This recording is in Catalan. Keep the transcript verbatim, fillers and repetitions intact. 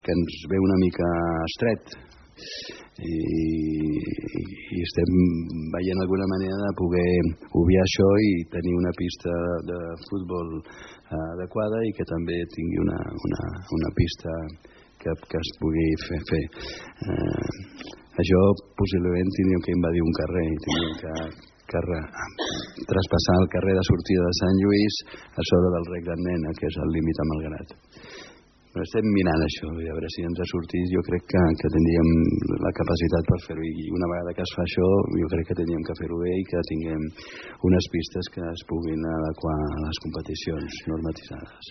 que ens ve una mica estret i, i estem veient alguna manera de poder obviar això i tenir una pista de futbol adequada i que també tingui una, una, una pista que, que es pugui fer, fer. Eh, això possiblement tindríem que invadir un carrer i tindríem que, que traspassar el carrer de sortida de Sant Lluís a sobre del Rec d'en Nena, que és el límit a Malgrat. Però estem mirant això, a veure si ens ha sortit. Jo crec que, que tindríem la capacitat per fer-ho i una vegada que es fa això jo crec que tindríem que fer-ho bé i que tinguem unes pistes que es puguin adequar a les competicions normatitzades.